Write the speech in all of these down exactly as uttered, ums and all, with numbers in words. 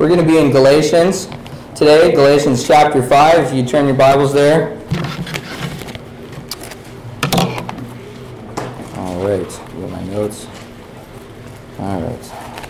We're going to be in Galatians today, Galatians chapter five. If you turn your Bibles there. All right, get my notes. All right.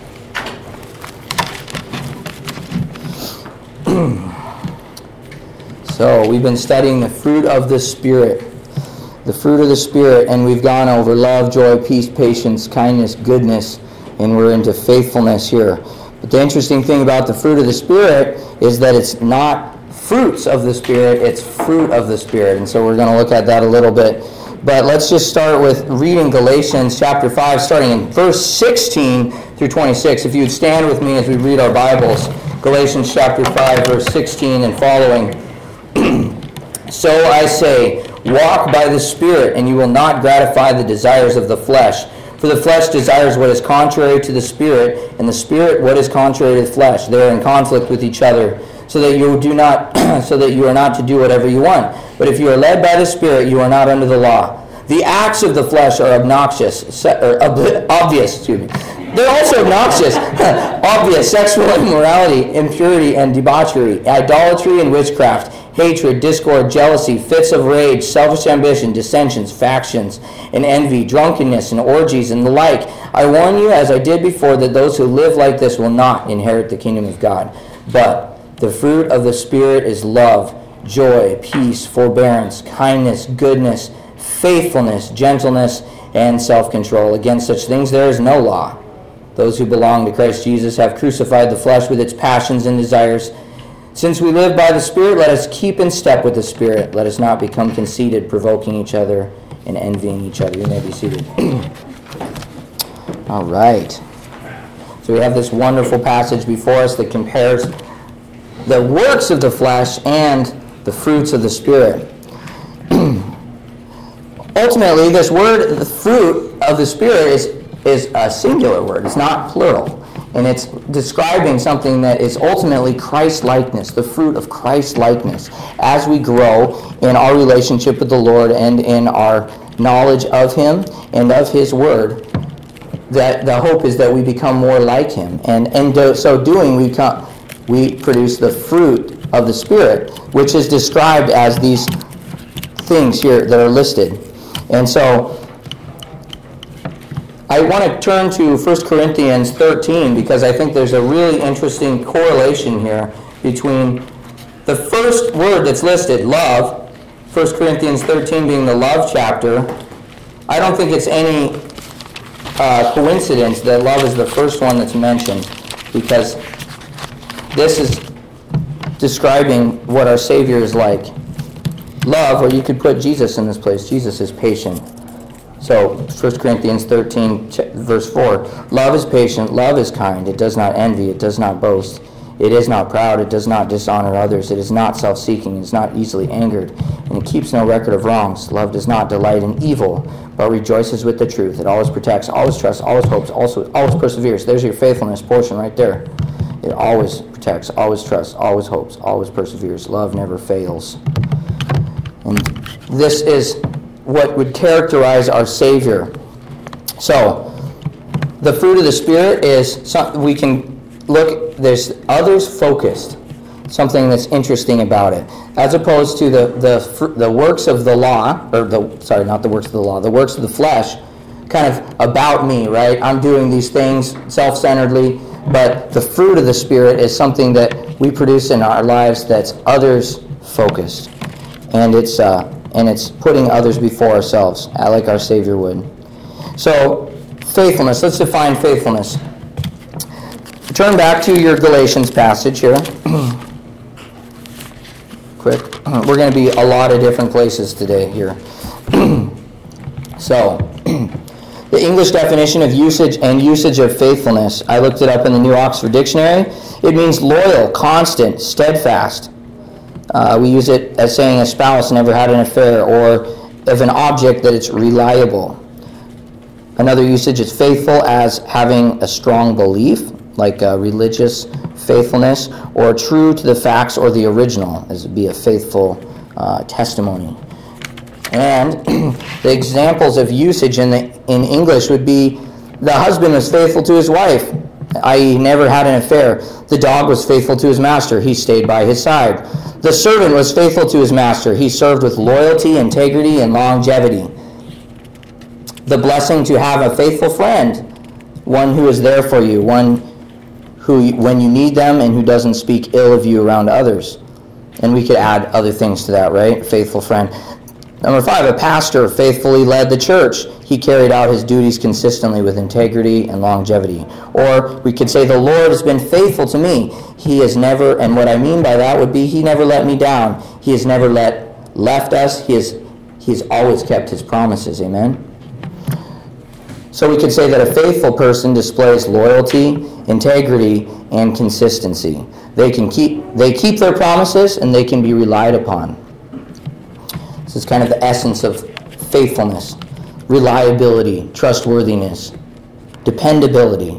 So we've been studying the fruit of the Spirit. The fruit of the Spirit, and we've gone over love, joy, peace, patience, kindness, goodness, and we're into faithfulness here. But the interesting thing about the fruit of the Spirit is that it's not fruits of the Spirit, it's fruit of the Spirit. And so we're going to look at that a little bit. But let's just start with reading Galatians chapter five, starting in verse sixteen through twenty-six. If you would stand with me as we read our Bibles. Galatians chapter five, verse sixteen and following. So I say, walk by the Spirit, and you will not gratify the desires of the flesh. For the flesh desires what is contrary to the Spirit, and the Spirit what is contrary to the flesh. They are in conflict with each other, so that you do not, so that you are not to do whatever you want. But if you are led by the Spirit, you are not under the law. The acts of the flesh are obnoxious, or obvious, excuse me. They're also obnoxious, obvious: sexual immorality, impurity and debauchery, idolatry and witchcraft, hatred, discord, jealousy, fits of rage, selfish ambition, dissensions, factions, and envy, drunkenness, and orgies, and the like. I warn you, as I did before, that those who live like this will not inherit the kingdom of God. But the fruit of the Spirit is love, joy, peace, forbearance, kindness, goodness, faithfulness, gentleness, and self-control. Against such things there is no law. Those who belong to Christ Jesus have crucified the flesh with its passions and desires. Since we live by the Spirit, let us keep in step with the Spirit. Let us not become conceited, provoking each other and envying each other. You may be seated. All right. So we have this wonderful passage before us that compares the works of the flesh and the fruits of the Spirit. Ultimately, this word, the fruit of the Spirit, is, is a singular word. It's not plural. And it's describing something that is ultimately Christ-likeness, the fruit of Christ-likeness, as we grow in our relationship with the Lord and in our knowledge of Him and of His Word. That the hope is that we become more like Him. And in do, so doing, we, come, we produce the fruit of the Spirit, which is described as these things here that are listed. And so I want to turn to First Corinthians thirteen because I think there's a really interesting correlation here between the first word that's listed, love, First Corinthians thirteen being the love chapter. I don't think it's any uh, coincidence that love is the first one that's mentioned, because this is describing what our Savior is like. Love, or you could put Jesus in this place. Jesus is patient. So, First Corinthians thirteen, verse four, love is patient, love is kind, it does not envy, it does not boast, it is not proud, it does not dishonor others, it is not self-seeking, it is not easily angered, and it keeps no record of wrongs. Love does not delight in evil, but rejoices with the truth. It always protects, always trusts, always hopes, also always perseveres. There's your faithfulness portion right there. It always protects, always trusts, always hopes, always perseveres. Love never fails. And this is what would characterize our Savior. So, the fruit of the Spirit is something we can look, there's others focused, something that's interesting about it, as opposed to the the the works of the law, or the sorry, not the works of the law, the works of the flesh, kind of about me, right? I'm doing these things self-centeredly, but the fruit of the Spirit is something that we produce in our lives that's others focused, and it's uh, and it's putting others before ourselves, like our Savior would. So, faithfulness. Let's define faithfulness. Turn back to your Galatians passage here. Quick. We're going to be a lot of different places today here. So, the English definition of usage and usage of faithfulness, I looked it up in the New Oxford Dictionary. It means loyal, constant, steadfast. Uh, we use it as saying a spouse never had an affair, or of an object that it's reliable. Another usage is faithful as having a strong belief, like a religious faithfulness, or true to the facts or the original, as would be a faithful uh, testimony. And the examples of usage in the in English would be the husband was faithful to his wife, that is he never had an affair. The dog was faithful to his master. He stayed by his side. The servant was faithful to his master. He served with loyalty, integrity, and longevity. The blessing to have a faithful friend, one who is there for you, one who, when you need them, and who doesn't speak ill of you around others. And we could add other things to that, right? Faithful friend. Number five, a pastor faithfully led the church. He carried out his duties consistently with integrity and longevity. Or we could say, the Lord has been faithful to me. He has never, and what I mean by that would be, he never let me down. He has never let left us. He has, he has always kept his promises. Amen? So we could say that a faithful person displays loyalty, integrity, and consistency. They can keep, they keep their promises, and they can be relied upon. This is kind of the essence of faithfulness. Reliability, trustworthiness, dependability.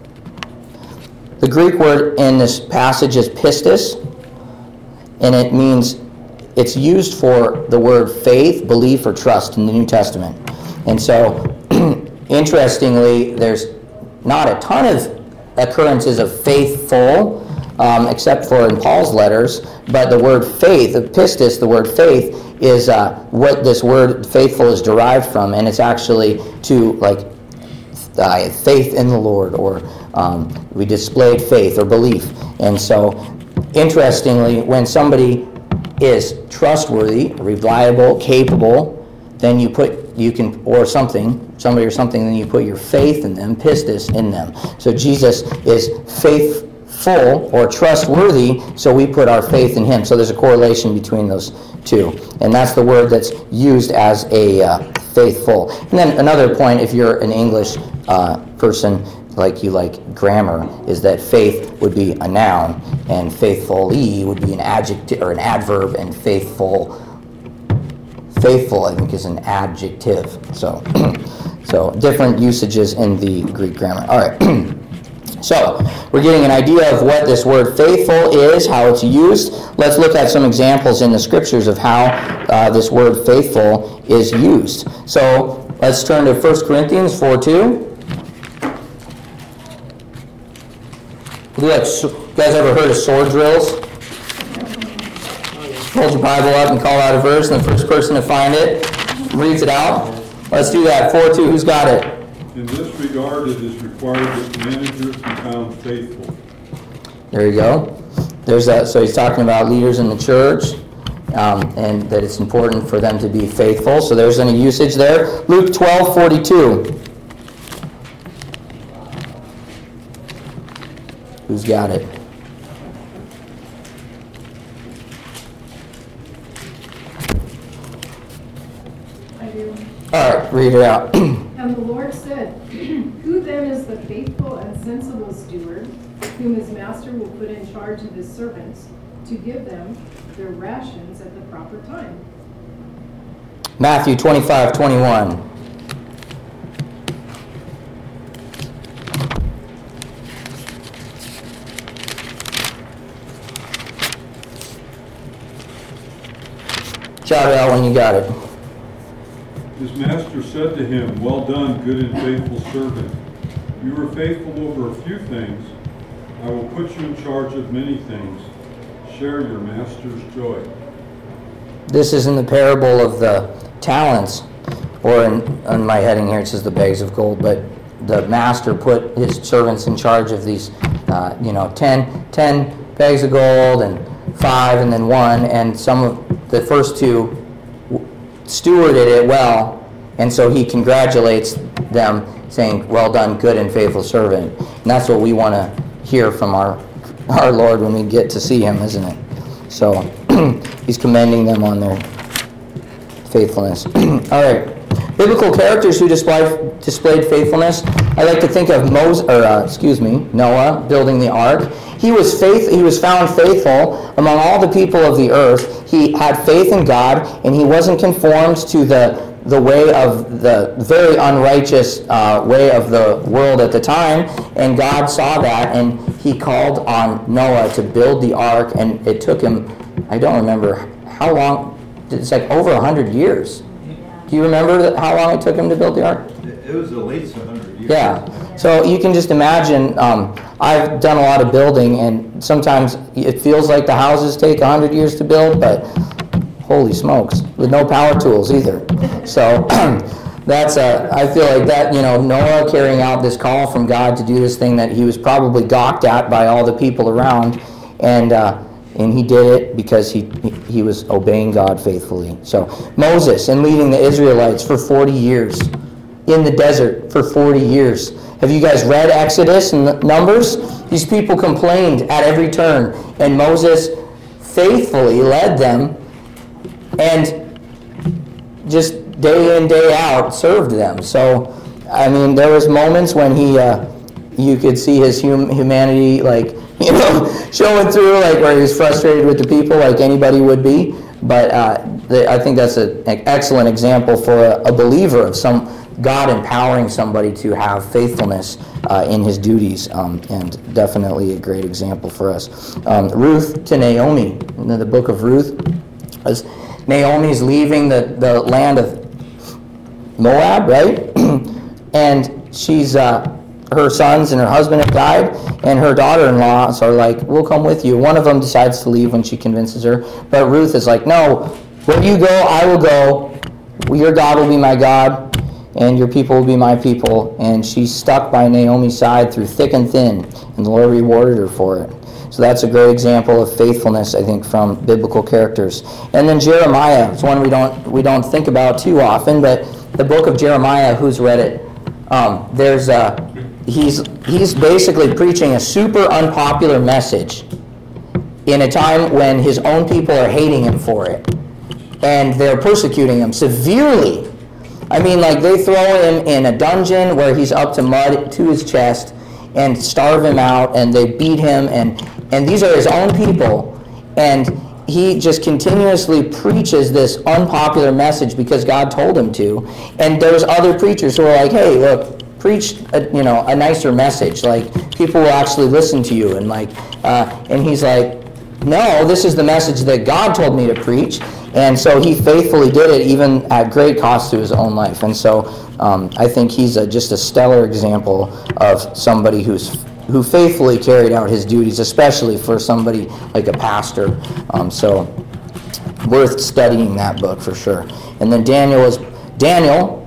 The Greek word in this passage is pistis, and it means, it's used for the word faith, belief, or trust in the New Testament. And so, interestingly, there's not a ton of occurrences of faithful, um, except for in Paul's letters, but the word faith, pistis, the word faith, is uh, what this word faithful is derived from, and it's actually to like uh, faith in the Lord, or um, we displayed faith or belief. And so, interestingly, when somebody is trustworthy, reliable, capable, then you put you can or something somebody or something, then you put your faith in them, pistis in them. So Jesus is faithful or trustworthy, so we put our faith in him. So there's a correlation between those two, and that's the word that's used as a uh, faithful. And then another point, if you're an English uh, person, like you like grammar, is that faith would be a noun, and faithfully would be an adjective or an adverb, and faithful, faithful I think is an adjective. So, so different usages in the Greek grammar. All right. So, we're getting an idea of what this word faithful is, how it's used. Let's look at some examples in the scriptures of how uh, this word faithful is used. So, let's turn to First Corinthians four two. You guys ever heard of sword drills? Hold your Bible up and call out a verse, and the first person to find it reads it out. Let's do that. four two, who's got it? In this regard, it is required that managers be found faithful. There you go. There's that. So he's talking about leaders in the church, um, and that it's important for them to be faithful. So there's any usage there. Luke twelve forty-two. Who's got it? I do. All right, read it out. And the Lord said, who then is the faithful and sensible steward, whom his master will put in charge of his servants, to give them their rations at the proper time? Matthew twenty-five twenty-one. Shout it out when you got it. His master said to him, well done, good and faithful servant. You were faithful over a few things. I will put you in charge of many things. Share your master's joy. This is in the parable of the talents, or in, on my heading here it says the bags of gold, but the master put his servants in charge of these, uh, you know, ten, ten bags of gold and five and then one, and some of the first two stewarded it well, and so he congratulates them, saying, well done, good and faithful servant. And that's what we want to hear from our our Lord when we get to see him, isn't it? So he's commending them on their faithfulness. All right. Biblical characters who displayed displayed faithfulness. I like to think of Moses, or uh, excuse me, Noah building the ark. He was faith. He was found faithful among all the people of the earth. He had faith in God, and he wasn't conformed to the the way of the very unrighteous uh, way of the world at the time. And God saw that, and he called on Noah to build the ark. And it took him, I don't remember how long. It's like over a hundred years. Do you remember that, how long it took him to build the ark? It was at least one hundred years. Yeah. So you can just imagine, um, I've done a lot of building, and sometimes it feels like the houses take a hundred years to build, but holy smokes, with no power tools either. So that's, uh, I feel like that, you know, Noah carrying out this call from God to do this thing that he was probably gawked at by all the people around, and uh, and he did it because he he was obeying God faithfully. So Moses, and leading the Israelites for forty years in the desert for forty years. Have you guys read Exodus and Numbers? These people complained at every turn, and Moses faithfully led them and just day in, day out served them. So, I mean, there was moments when he, uh, you could see his hum- humanity, like, you know, showing through, like where he was frustrated with the people, like anybody would be. But uh, the, I think that's a, an excellent example for a, a believer of some God empowering somebody to have faithfulness uh, in his duties, um, and definitely a great example for us. Um, Ruth to Naomi, in the book of Ruth, as Naomi's leaving the, the land of Moab, right? And she's, uh, her sons and her husband have died, and her daughter-in-laws are like, we'll come with you. One of them decides to leave when she convinces her, but Ruth is like, no, where you go, I will go. Your God will be my God, and your people will be my people. And she's stuck by Naomi's side through thick and thin, and the Lord rewarded her for it. So that's a great example of faithfulness, I think, from biblical characters. And then Jeremiah, it's one we don't we don't think about too often, but the book of Jeremiah, who's read it? Um, there's a, he's he's basically preaching a super unpopular message in a time when his own people are hating him for it, and they're persecuting him severely. I mean, like, they throw him in a dungeon where he's up to mud to his chest and starve him out, and they beat him, and, and these are his own people. And he just continuously preaches this unpopular message because God told him to. And there's other preachers who are like, hey, look, preach a, you know, a nicer message. Like, people will actually listen to you. And, like, uh, and he's like, no, this is the message that God told me to preach. And so he faithfully did it, even at great cost to his own life. And so um, I think he's a, just a stellar example of somebody who's who faithfully carried out his duties, especially for somebody like a pastor. Um, so worth studying that book for sure. And then Daniel was Daniel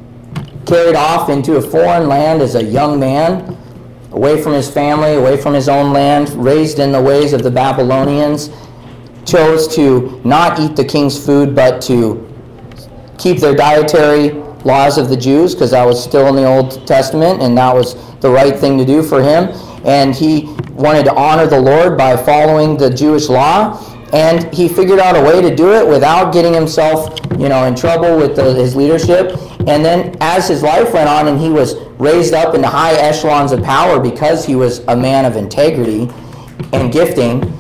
carried off into a foreign land as a young man, away from his family, away from his own land, raised in the ways of the Babylonians, chose to not eat the king's food, but to keep their dietary laws of the Jews, because that was still in the Old Testament, and that was the right thing to do for him. And he wanted to honor the Lord by following the Jewish law, and he figured out a way to do it without getting himself, you know, in trouble with the, his leadership. And then as his life went on and he was raised up into high echelons of power because he was a man of integrity and gifting,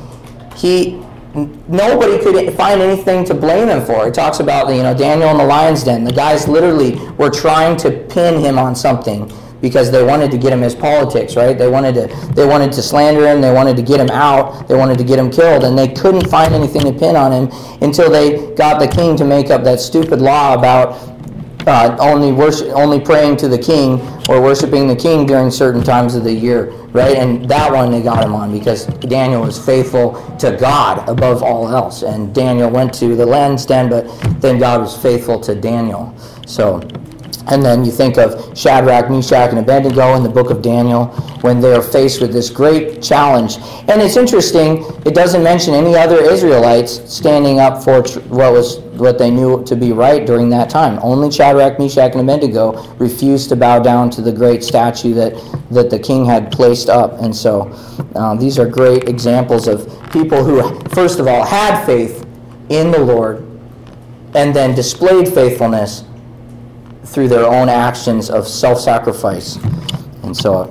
he nobody could find anything to blame him for. It talks about, you know, Daniel in the lion's den. The guys literally were trying to pin him on something because they wanted to get him his politics, right? They wanted to they wanted to slander him, they wanted to get him out, they wanted to get him killed, and they couldn't find anything to pin on him until they got the king to make up that stupid law about uh, only worship, only praying to the king or worshiping the king during certain times of the year, right? And that one they got him on because Daniel was faithful to God above all else. And Daniel went to the lion's den, but then God was faithful to Daniel. So, and then you think of Shadrach, Meshach, and Abednego in the book of Daniel when they're faced with this great challenge. And it's interesting, it doesn't mention any other Israelites standing up for tr- what was what they knew to be right during that time. Only Shadrach, Meshach, and Abednego refused to bow down to the great statue that, that the king had placed up. And so um, these are great examples of people who, first of all, had faith in the Lord and then displayed faithfulness through their own actions of self-sacrifice. And so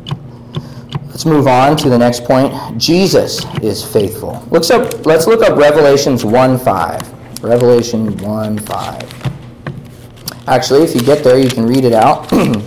let's move on to the next point. Jesus is faithful. Looks up, let's look up Revelations one five. Revelation one five. Actually, if you get there, you can read it out. And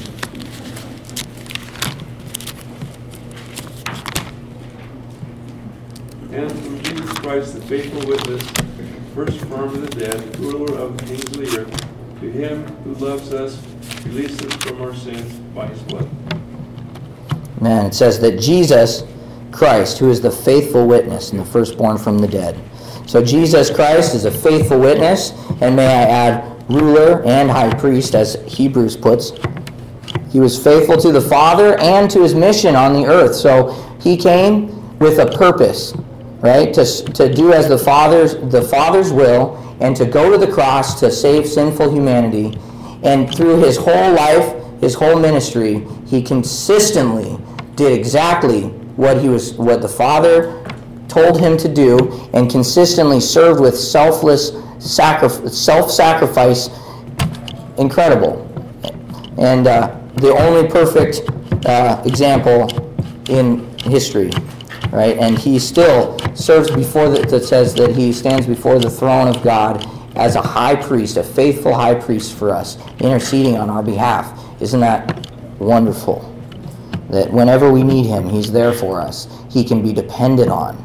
through Jesus Christ, the faithful witness, first from the dead, ruler of the kings of the earth, To him who loves us, released us from our sins by his blood. Man, it says that Jesus Christ, who is the faithful witness and the firstborn from the dead. So Jesus Christ is a faithful witness, and may I add, ruler and high priest, as Hebrews puts. He was faithful to the Father and to his mission on the earth. So he came with a purpose, right? To, to do as the Father's, the Father's will, and to go to the cross to save sinful humanity. And through his whole life, his whole ministry, he consistently did exactly what he was, what the Father told him to do, and consistently served with selfless sacrifice, self-sacrifice. Incredible. And uh, the only perfect uh, example in history, right? And he still serves before the, that says that he stands before the throne of God as a high priest, a faithful high priest for us, interceding on our behalf. Isn't that wonderful? That whenever we need him, he's there for us. He can be depended on.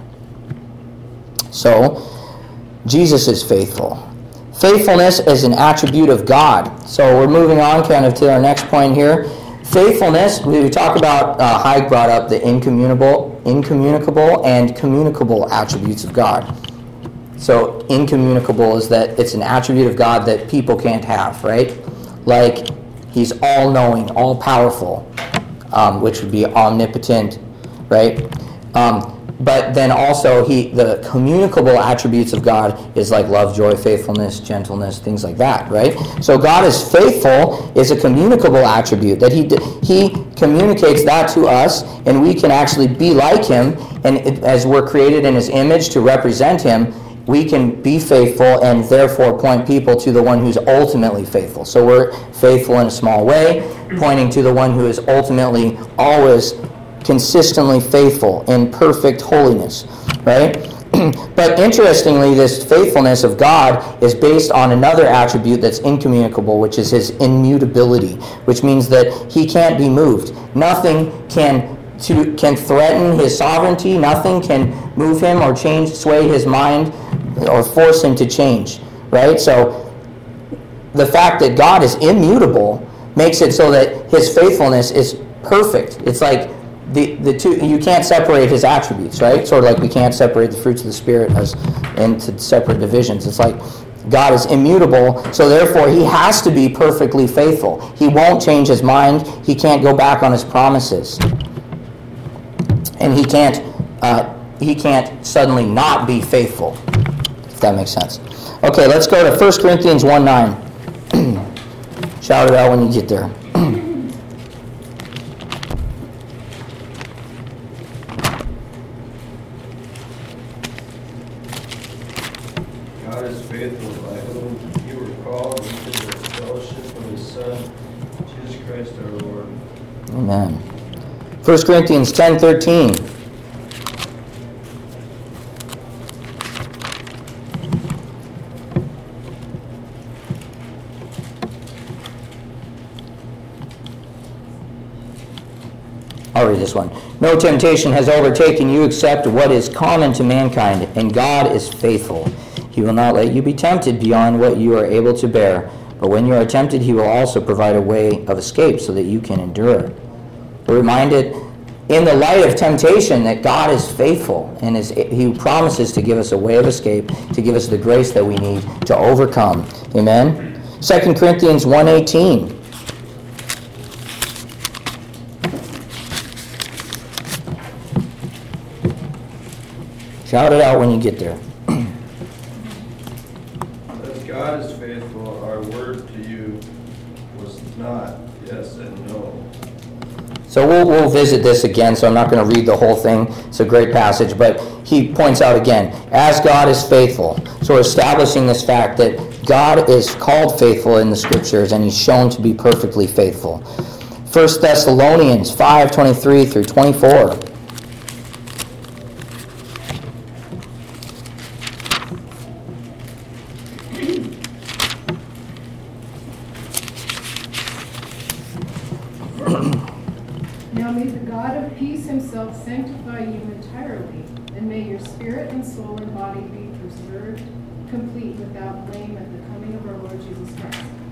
So, Jesus is faithful. Faithfulness is an attribute of God. So we're moving on kind of to our next point here. Faithfulness, we talk about, uh, Haig brought up the incommunicable, incommunicable and communicable attributes of God. So incommunicable is that it's an attribute of God that people can't have, right? Like he's all-knowing, all-powerful, um, which would be omnipotent, right? Um, But then also, he the communicable attributes of God is like love, joy, faithfulness, gentleness, things like that, right? So God is faithful is a communicable attribute, that he he communicates that to us, and we can actually be like him, and it, as we're created in his image to represent him, we can be faithful and therefore point people to the one who's ultimately faithful. So we're faithful in a small way, pointing to the one who is ultimately always consistently faithful in perfect holiness, right? But interestingly, this faithfulness of God is based on another attribute that's incommunicable, which is his immutability, which means that he can't be moved. Nothing can to, can threaten his sovereignty. Nothing can move him or change, sway his mind, or force him to change, right? So the fact that God is immutable makes it so that his faithfulness is perfect. It's like The, the two, you can't separate his attributes, right? Sort of like we can't separate the fruits of the Spirit as into separate divisions. It's like God is immutable, so therefore he has to be perfectly faithful. He won't change his mind. He can't go back on his promises, and he can't uh, he can't suddenly not be faithful. If that makes sense. Okay, let's go to First Corinthians one nine. Shout it out when you get there. Amen. First Corinthians ten thirteen. I'll read this one. No temptation has overtaken you except what is common to mankind, and God is faithful. He will not let you be tempted beyond what you are able to bear. But when you are tempted, he will also provide a way of escape so that you can endure. We're reminded in the light of temptation that God is faithful, and is, he promises to give us a way of escape, to give us the grace that we need to overcome. Amen? Second Corinthians one eighteen. Shout it out when you get there. As God is faithful, our word to you was not yes and no. So we'll, we'll visit this again, so I'm not going to read the whole thing. It's a great passage, but he points out again, as God is faithful. So we're establishing this fact that God is called faithful in the Scriptures, and he's shown to be perfectly faithful. First Thessalonians five twenty-three through twenty-four. Now may the God of peace himself sanctify you entirely, and may your spirit and soul and body be preserved complete without blame at the coming of our Lord Jesus Christ.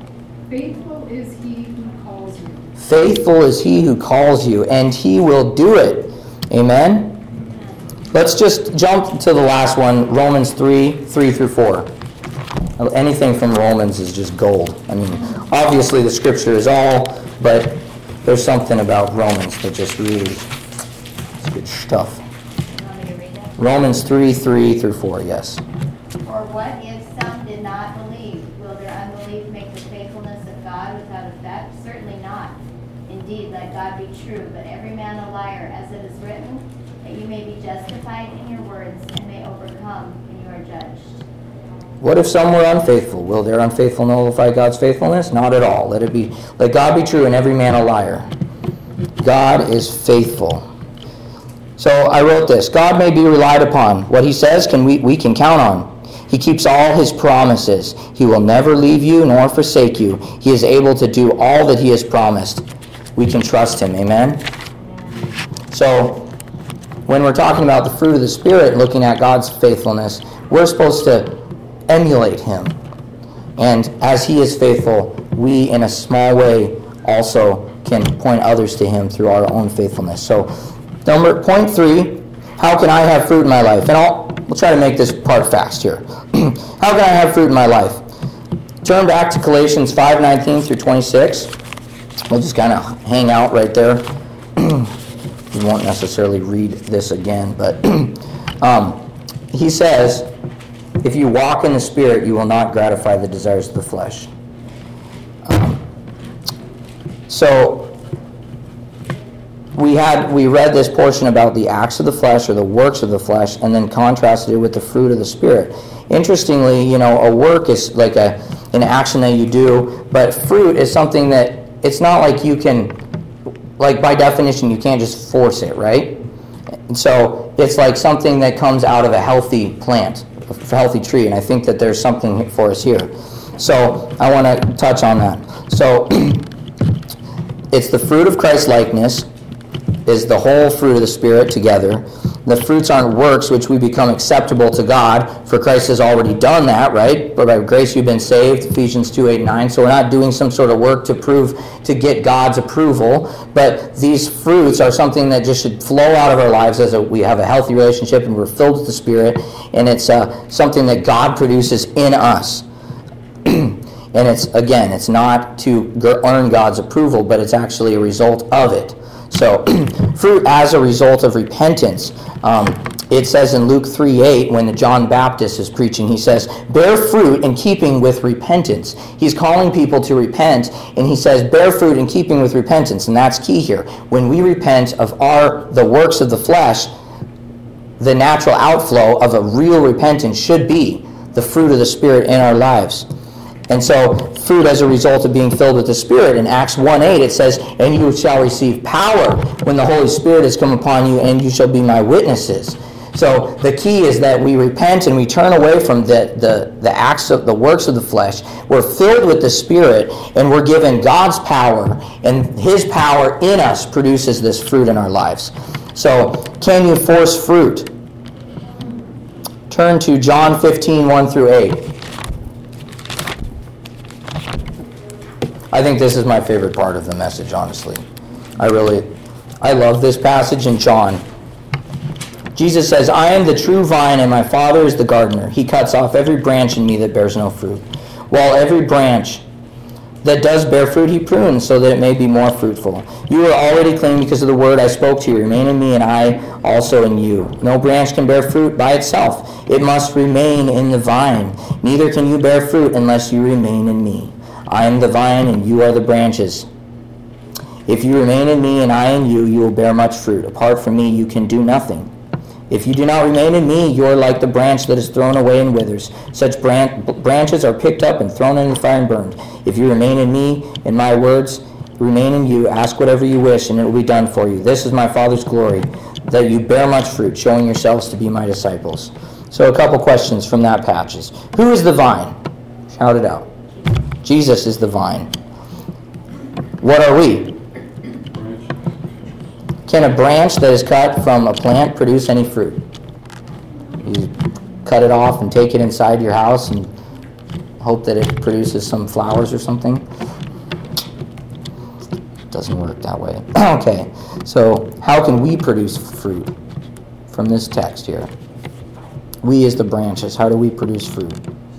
Faithful is he who calls you. Faithful is he who calls you, and he will do it. Amen? Let's just jump to the last one, Romans three, three through four. Anything from Romans is just gold. I mean, obviously the scripture is all, but there's something about Romans that just really is good stuff. You want me to read it? Romans three, three through four, yes. Or what if some did not believe? Will their unbelief make the faithfulness of God without effect? Certainly not. Indeed, let God be true, but every man a liar, as it is written, that you may be justified in your words and may overcome when you are judged. What if some were unfaithful? Will their unfaithful nullify God's faithfulness? Not at all. Let it be. Let God be true and every man a liar. God is faithful. So I wrote this. God may be relied upon. What he says can we, we can count on. He keeps all his promises. He will never leave you nor forsake you. He is able to do all that he has promised. We can trust him. Amen? So when we're talking about the fruit of the Spirit, looking at God's faithfulness, we're supposed to emulate him. And as he is faithful, we in a small way also can point others to him through our own faithfulness. So number point three, how can I have fruit in my life? And I'll we'll try to make this part fast here. How can I have fruit in my life? Turn back to Galatians five nineteen through twenty-six. We'll just kind of hang out right there. We won't necessarily read this again, but um, he says, if you walk in the Spirit, you will not gratify the desires of the flesh. Um, so we had we read this portion about the acts of the flesh or the works of the flesh, and then contrasted it with the fruit of the Spirit. Interestingly, you know, a work is like a an action that you do, but fruit is something that it's not like you can, like by definition, you can't just force it, right? And so it's like something that comes out of a healthy plant, a healthy tree, and I think that there's something for us here. So I want to touch on that. So it's the fruit of Christ's likeness, is the whole fruit of the Spirit together. The fruits aren't works which we become acceptable to God, for Christ has already done that, right? But by grace you've been saved, Ephesians two, eight, nine. So we're not doing some sort of work to prove, to get God's approval, but these fruits are something that just should flow out of our lives as a, we have a healthy relationship and we're filled with the Spirit, and it's uh, something that God produces in us. And it's, again, it's not to earn God's approval, but it's actually a result of it. So, fruit as a result of repentance. Um, it says in Luke three eight, when John Baptist is preaching, he says, bear fruit in keeping with repentance. He's calling people to repent, and he says, bear fruit in keeping with repentance. And that's key here. When we repent of our the works of the flesh, the natural outflow of a real repentance should be the fruit of the Spirit in our lives. And so, fruit as a result of being filled with the Spirit. In Acts one eight, it says, and you shall receive power when the Holy Spirit has come upon you, and you shall be my witnesses. So the key is that we repent and we turn away from the, the, the acts of the works of the flesh. We're filled with the Spirit, and we're given God's power, and his power in us produces this fruit in our lives. So, can you force fruit? Turn to John fifteen, one through eight. I think this is my favorite part of the message, honestly. I really, I love this passage in John. Jesus says, I am the true vine, and my Father is the gardener. He cuts off every branch in me that bears no fruit, while every branch that does bear fruit he prunes, so that it may be more fruitful. You are already clean because of the word I spoke to you. Remain in me, and I also in you. No branch can bear fruit by itself. It must remain in the vine. Neither can you bear fruit unless you remain in me. I am the vine, and you are the branches. If you remain in me, and I in you, you will bear much fruit. Apart from me, you can do nothing. If you do not remain in me, you are like the branch that is thrown away and withers. Such bran- branches are picked up and thrown into the fire and burned. If you remain in me, and my words remain in you, ask whatever you wish, and it will be done for you. This is my Father's glory, that you bear much fruit, showing yourselves to be my disciples. So a couple questions from that passage. Who is the vine? Shout it out. Jesus is the vine. What are we? Can a branch that is cut from a plant produce any fruit? You cut it off and take it inside your house and hope that it produces some flowers or something? doesn't work that way. Okay, so how can we produce fruit from this text here? We as the branches, how do we produce fruit?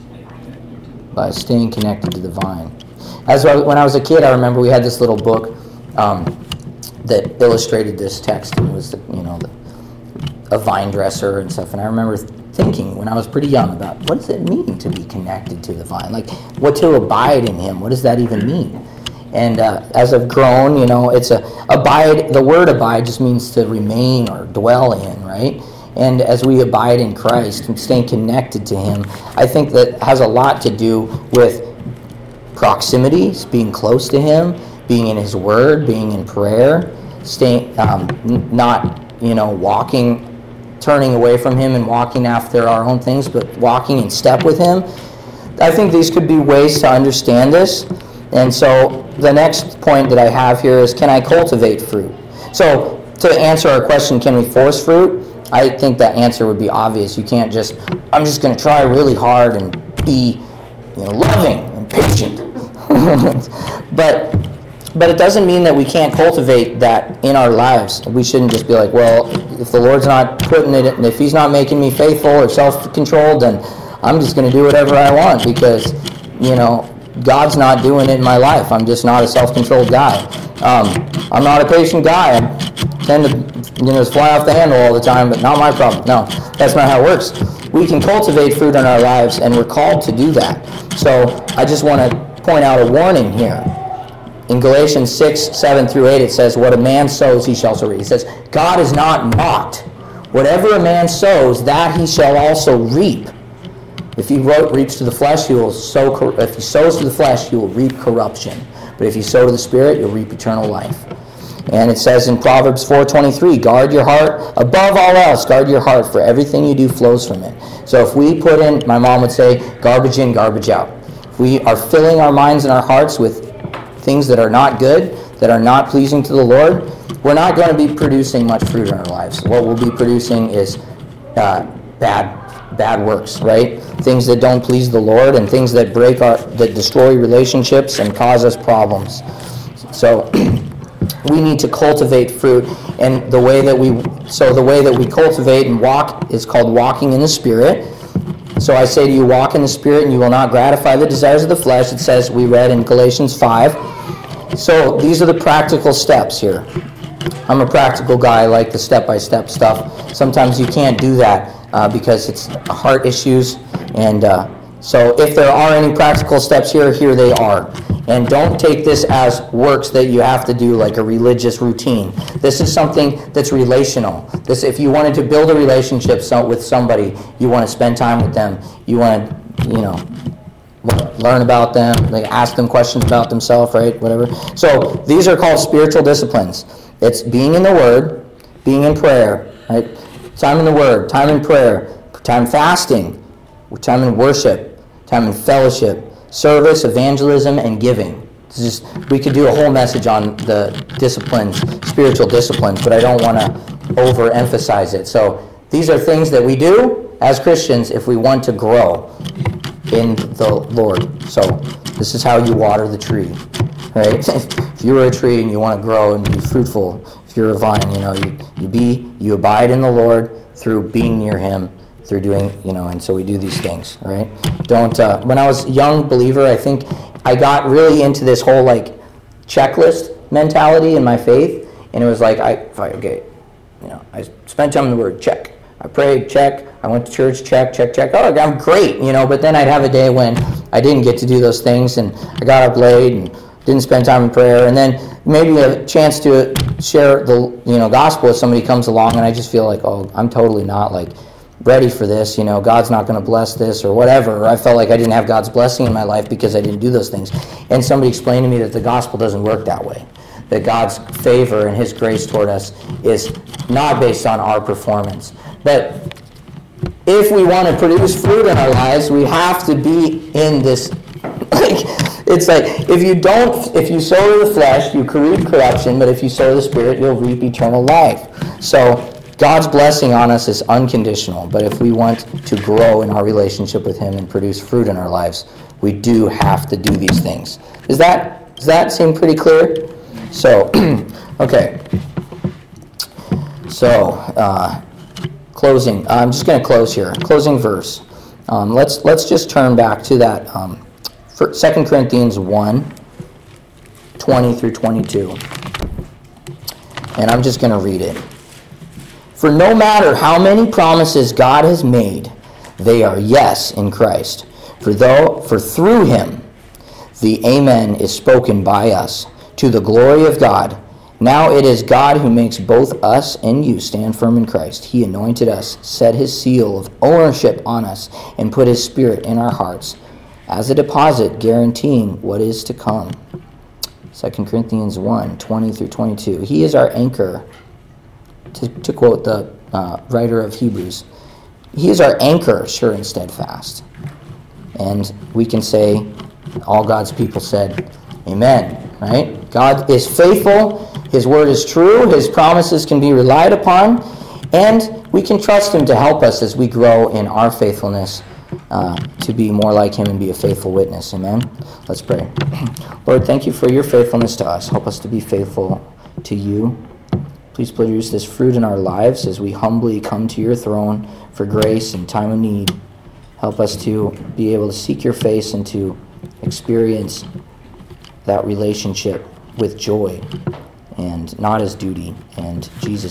By staying connected to the vine. As I, when I was a kid, I remember we had this little book um, that illustrated this text, and it was the, you know the, a vine dresser and stuff. And I remember thinking when I was pretty young about what does it mean to be connected to the vine? Like, what to abide in Him? What does that even mean? And uh, as I've grown, you know, it's a abide. The word abide just means to remain or dwell in, right? And as we abide in Christ and staying connected to Him, I think that has a lot to do with proximity, being close to Him, being in His Word, being in prayer, staying, um, n- not, you know, walking, turning away from Him and walking after our own things, but walking in step with Him. I think these could be ways to understand this. And so the next point that I have here is, can I cultivate fruit? So to answer our question, can we force fruit? I think that answer would be obvious. You can't just, I'm just going to try really hard and be, you know, loving and patient. but but it doesn't mean that we can't cultivate that in our lives. We shouldn't just be like, well, if the Lord's not putting it, if He's not making me faithful or self-controlled, then I'm just going to do whatever I want because, you know, God's not doing it in my life. I'm just not a self-controlled guy. Um, I'm not a patient guy. I tend to, you know, fly off the handle all the time, but not my problem. No, that's not how it works. We can cultivate fruit in our lives, and we're called to do that. So I just want to point out a warning here. In Galatians six, seven through eight, it says, what a man sows, he shall also reap. It says, God is not mocked. Whatever a man sows, that he shall also reap. If he reaps to the flesh, he will sow. If he sows to the flesh, he will reap corruption. But if you sow to the Spirit, you'll reap eternal life. And it says in Proverbs four twenty-three, guard your heart above all else. Guard your heart, for everything you do flows from it. So if we put in, my mom would say, garbage in, garbage out. If we are filling our minds and our hearts with things that are not good, that are not pleasing to the Lord, we're not going to be producing much fruit in our lives. What we'll be producing is uh, bad bad works, right? Things that don't please the Lord and things that break our, that destroy relationships and cause us problems. So we need to cultivate fruit, and the way that we, so the way that we cultivate and walk is called walking in the Spirit. So I say to you, walk in the Spirit, and you will not gratify the desires of the flesh. It says, we read in Galatians five. So these are the practical steps here. I'm a practical guy. I like the step-by-step stuff. Sometimes you can't do that uh, because it's heart issues. And uh, so if there are any practical steps here, here they are. And don't take this as works that you have to do, like a religious routine. This is something that's relational. This, if you wanted to build a relationship so, with somebody, you want to spend time with them. You want to, you know, learn about them, like ask them questions about themselves, right? Whatever. So these are called spiritual disciplines. It's being in the Word, being in prayer, right? Time in the Word, time in prayer, time fasting, time in worship, time in fellowship, service, evangelism, and giving. It's just, we could do a whole message on the disciplines, spiritual disciplines, but I don't want to overemphasize it. So these are things that we do as Christians if we want to grow in the Lord. So this is how you water the tree, right? If you're a tree and you want to grow and be fruitful, if you're a vine, you know, you, you be, you abide in the Lord through being near Him, through doing, you know, and so we do these things, right? Don't, uh, when I was a young believer, I think I got really into this whole, like, checklist mentality in my faith, and it was like, I, if I, okay, you know, I spent time in the Word, check. I prayed, check. I went to church, check, check, check. Oh, I'm great, you know, but then I'd have a day when I didn't get to do those things, and I got up late and didn't spend time in prayer, and then maybe a chance to share the, you know, gospel with somebody comes along, and I just feel like, oh, I'm totally not, like, ready for this, you know, God's not going to bless this or whatever. Or I felt like I didn't have God's blessing in my life because I didn't do those things. And somebody explained to me that the gospel doesn't work that way. That God's favor and His grace toward us is not based on our performance. But if we want to produce fruit in our lives, we have to be in this. Like, it's like, if you don't, if you sow to the flesh, you reap corruption, but if you sow to the Spirit, you'll reap eternal life. So God's blessing on us is unconditional, but if we want to grow in our relationship with Him and produce fruit in our lives, we do have to do these things. Is that, does that seem pretty clear? So, okay. So, uh, closing. I'm just going to close here. Closing verse. Um, let's let's just turn back to that um, for Second Corinthians one, twenty through twenty-two. And I'm just going to read it. For no matter how many promises God has made, they are yes in Christ. For though, for through him, the Amen is spoken by us, to the glory of God. Now it is God who makes both us and you stand firm in Christ. He anointed us, set his seal of ownership on us, and put his Spirit in our hearts as a deposit guaranteeing what is to come. Second Corinthians one, twenty through twenty-two. He is our anchor. To, to quote the uh, writer of Hebrews, he is our anchor, sure and steadfast. And we can say, all God's people said, amen, right? God is faithful, his word is true, his promises can be relied upon, and we can trust him to help us as we grow in our faithfulness uh, to be more like him and be a faithful witness, amen? Let's pray. Lord, thank you for your faithfulness to us. Help us to be faithful to you. Please produce this fruit in our lives as we humbly come to your throne for grace in time of need. Help us to be able to seek your face and to experience that relationship with joy and not as duty. And Jesus